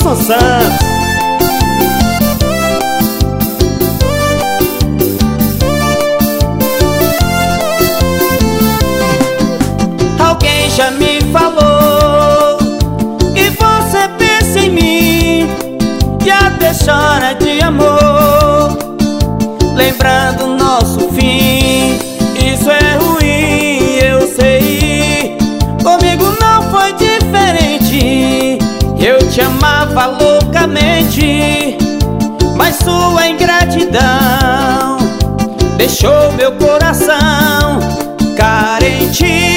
Wilson Santos. Alguém já me falou e você pensa em mim e até chora de amor, lembrando nosso fim. Isso é ruim, eu sei. Comigo não foi diferente. Eu te amava loucamente, mas sua ingratidão deixou meu coração carente.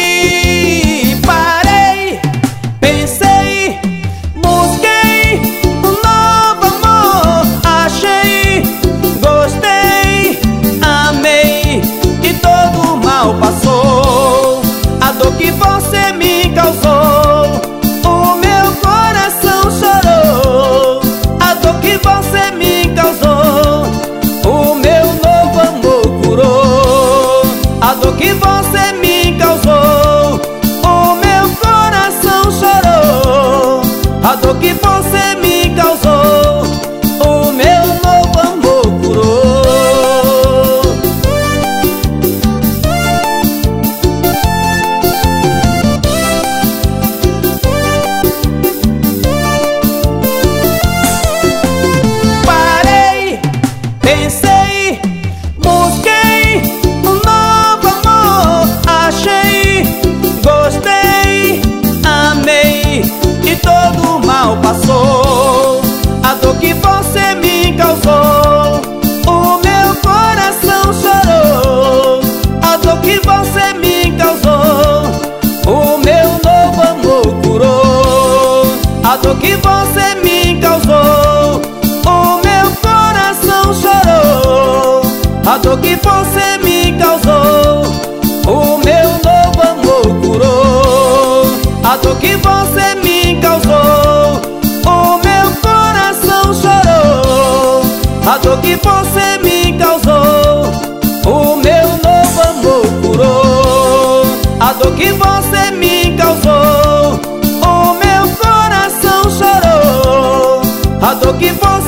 Parei, pensei, busquei um novo amor, achei, gostei, amei e todo o mal passou. A dor que você me causou, o meu coração chorou. A dor que você me causou, o meu novo amor curou. A dor que você me causou, o meu coração chorou. A dor que você me causou, o meu novo amor curou. Parei, pensei, busquei um novo amor, achei, gostei, amei e todo o mal passou. A dor que você me causou, o meu coração chorou. A dor que você me causou, o meu novo amor curou. A dor que você me causou, o meu coração chorou. A dor que você me causou, o meu novo amor curou. A dor que você me causou, o meu coração chorou. A dor que você me causou, o meu novo amor curou. A dor que você me causou, o meu coração chorou. A dor que você